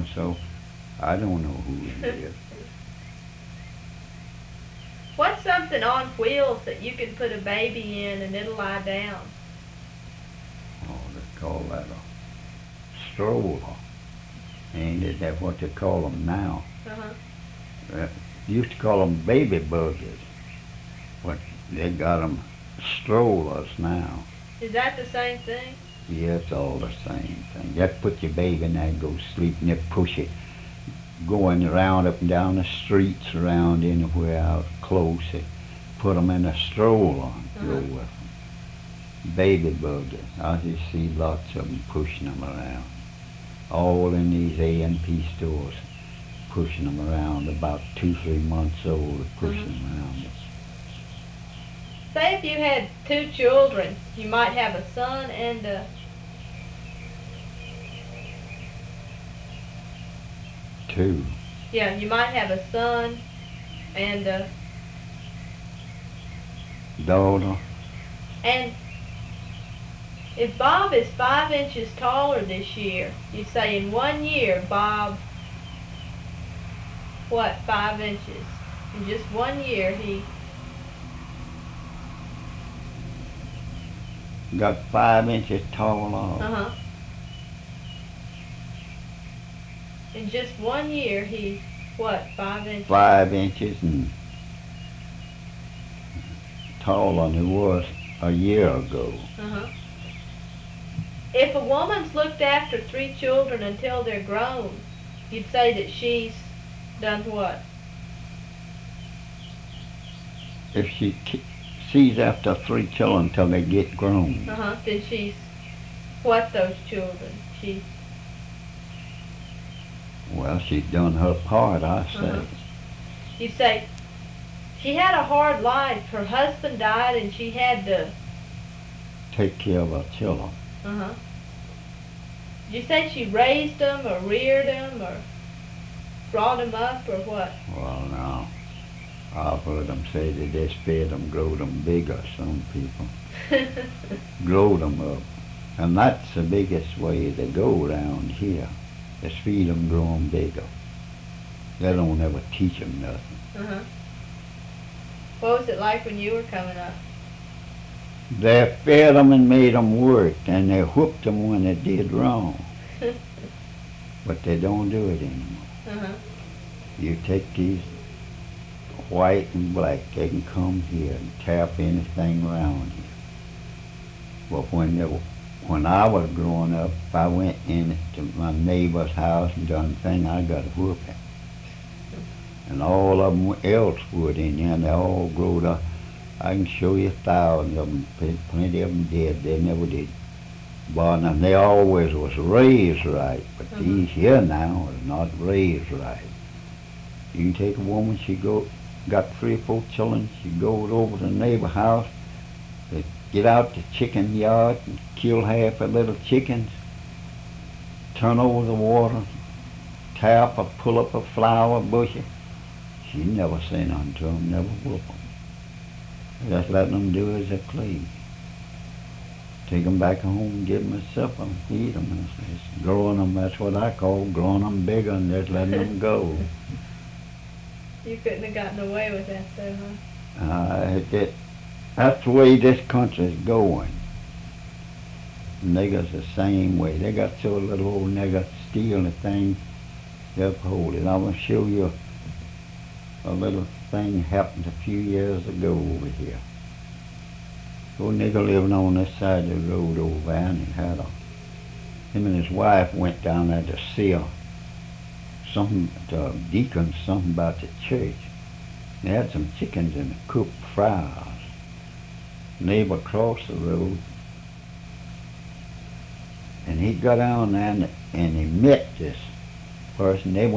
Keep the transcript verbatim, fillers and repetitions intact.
so I don't know who it is. What's something on wheels that you can put a baby in and it'll lie down? Oh, they call that a stroller. Ain't it? That's what they call them now. Uh-huh. Uh, used to call them baby buggies, but they got them strollers now. Is that the same thing? Yeah, it's all the same thing. Just put your baby in there and go sleep, and they push it, going around up and down the streets, around anywhere out close. They put them in a stroller and go Uh-huh. with them. Baby buggies. I just see lots of them pushing them around. All in these A and P stores, pushing them around. About two, three months old, pushing Uh-huh. them around. Say if you had two children, you might have a son and a... Two. Yeah, you might have a son and a... Daughter. And if Bob is five inches taller this year, you say in one year, Bob, what, five inches? In just one year, he... Got five inches taller. Uh-huh. In just one year, he, what, five inches? Five inches and taller than he was a year ago. Uh-huh. If a woman's looked after three children until they're grown, you'd say that she's done what? If she ki- sees after three children until they get grown, Uh-huh. Then she's what, those children? She... well, she's done her part, I say. Uh-huh. You say, she had a hard life. Her husband died and she had to... Take care of her children. Uh-huh. Did you say she raised them or reared them or brought them up or what? Well, now, I've heard them say that they fed them, growed them bigger, some people. Growed them up. And that's the biggest way to go around here, is feed them, grow them bigger. They don't ever teach them nothing. Uh-huh. What was it like when you were coming up? They fed them and made them work, and they whooped them when they did wrong. But they don't do it anymore. Uh-huh. You take these white and black, they can come here and tap anything around here. But when they, were- when I was growing up, if I went in to my neighbor's house and done a thing, I got a whooping. And all of them else would in there, and they all growed up. I can show you thousands of them, plenty of them did. They never did. But and they always was raised right, but Uh-huh. these here now is not raised right. You can take a woman, she go, got three or four children, she goes over to the neighbor house, they get out the chicken yard and kill half the little chickens, turn over the water, tie up or pull up a flower bushel. She never say nothing to them, never whoop them. Just letting them do as they please. Take them back home, give them a supper, and feed them. It's, it's growing them, that's what I call growing them bigger and just letting them go. You couldn't have gotten away with that though, huh? Uh, it, it, that's the way this country's going. Niggers the same way. They got so little old nigger stealing things, they uphold it. I'm going to show you a little thing happened a few years ago over here. Old nigger living on this side of the road over there, and he had a, him and his wife went down there to see a, something, the deacon, something about the church. They had some chickens in the cooked fries. Neighbor across the road, and he got down there and, and he met this person. They